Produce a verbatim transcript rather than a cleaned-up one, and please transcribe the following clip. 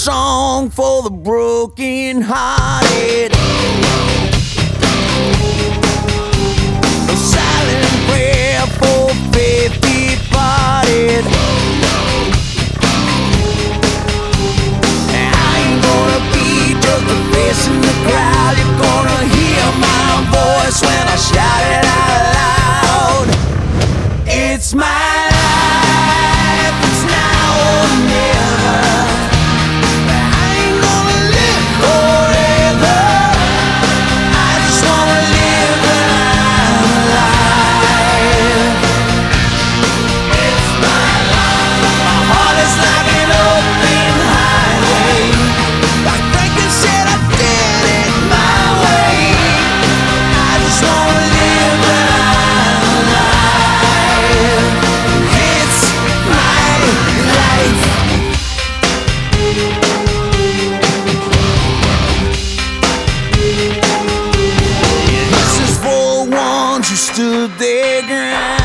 song for the broken hearted, a silent prayer for faith departed. I ain't gonna be just a face in the crowd. You're gonna hear my voice when I shout it out loud. It's my life, it's now or never. I ain't gonna live forever. I just wanna live when I'm alive. It's my life. My heart is like an open highway. Like Franklin said, I did it my way. I just wanna live when I'm alive. It's my life. This is for the ones who stood their ground.